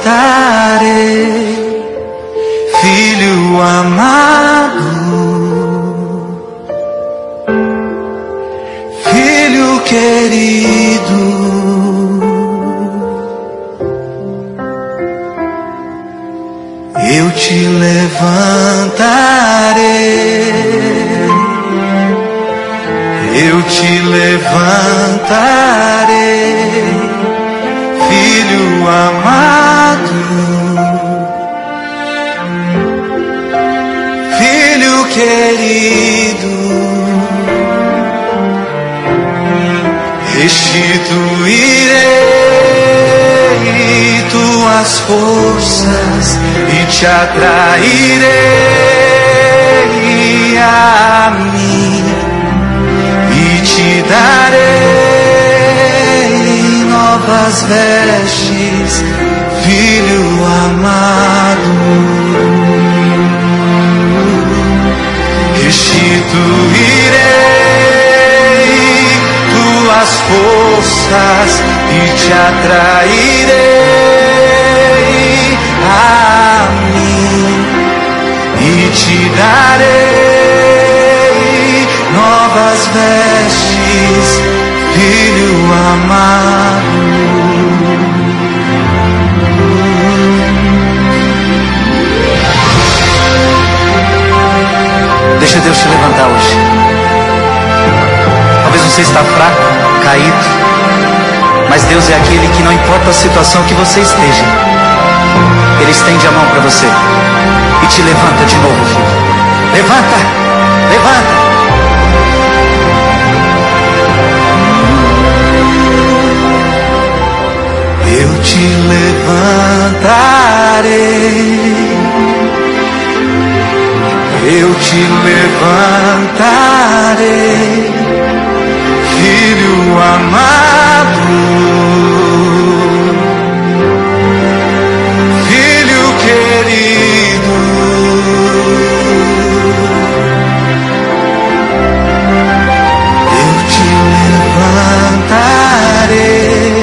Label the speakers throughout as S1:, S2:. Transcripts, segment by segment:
S1: levantarei, filho amado, filho querido. Eu te levantarei, eu te levantarei, filho amado, filho querido. Restituirei tuas forças e te atrairei a mim e te darei novas vestes, filho amado. Restituirei tuas forças e te atrairei a mim e te darei novas vestes, filho amado. Deixa Deus te levantar hoje. Talvez você está fraco, caído, mas Deus é aquele que, não importa a situação que você esteja, Ele estende a mão para você e te levanta de novo, filho. Levanta, levanta. Eu te levantarei, eu te levantarei, filho amado, filho querido. Eu te levantarei,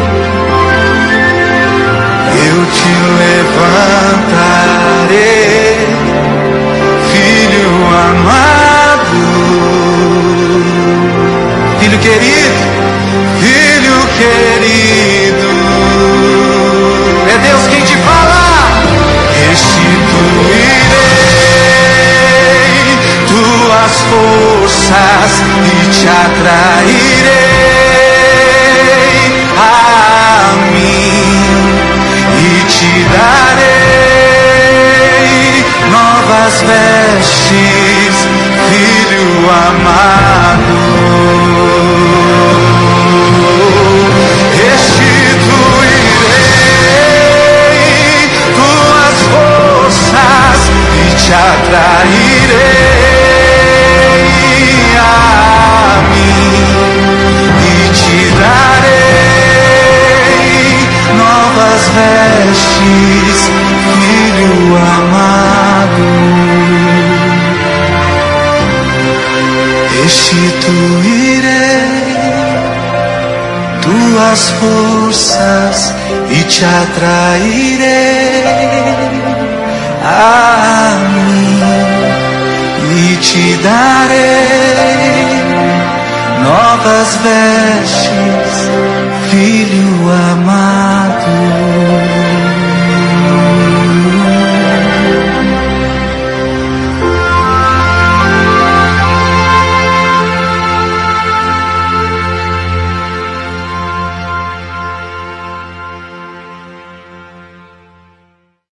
S1: eu te levantarei, filho amado, filho querido, filho querido. É Deus quem te fala. Restituirei tuas forças e te atrairei a mim e te darei novas vestes, filho amado. Restituirei tuas forças e te atrairei a mim e te darei novas vestes, filho amado. Restituirei tuas forças e te atrairei a mim e te darei novas vestes,